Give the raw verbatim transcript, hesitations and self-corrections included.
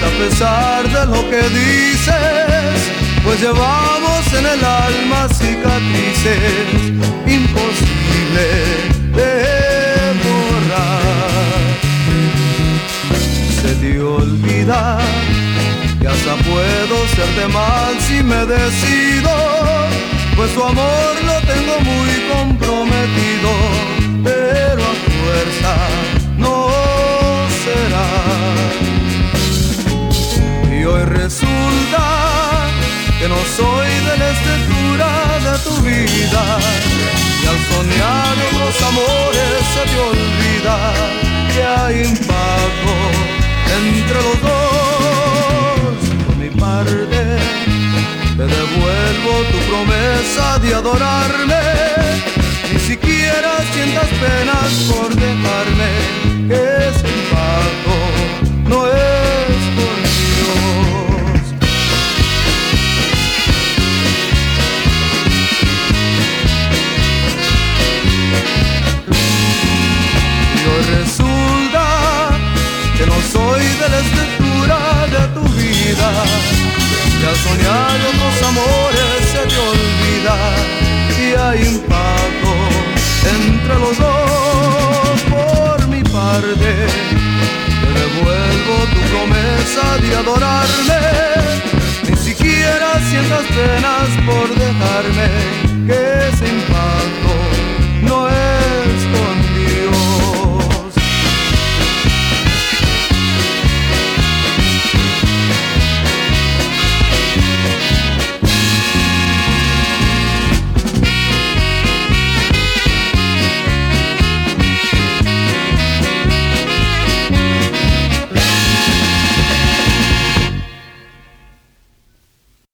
a pesar de lo que dices, pues llevamos en el alma cicatrices imposible de borrar. Se te olvida que hasta puedo serte mal si me decido, pues tu amor lo tengo muy comprometido, pero a fuerza no será. Y hoy resulta que no soy de la estructura de tu vida, y al soñar otros amores se te olvida que hay impacto entre los dos. Por mi parte te devuelvo tu promesa de adorarme, ni siquiera sientas penas por dejarme, que ese impacto no es por Dios. Y hoy resulta que no soy de la estructura de tu vida, y al soñar otros amores se te olvida y hay impacto entre los dos. Por mi parte te devuelvo tu promesa de adorarme, ni siquiera sientas penas por dejarme,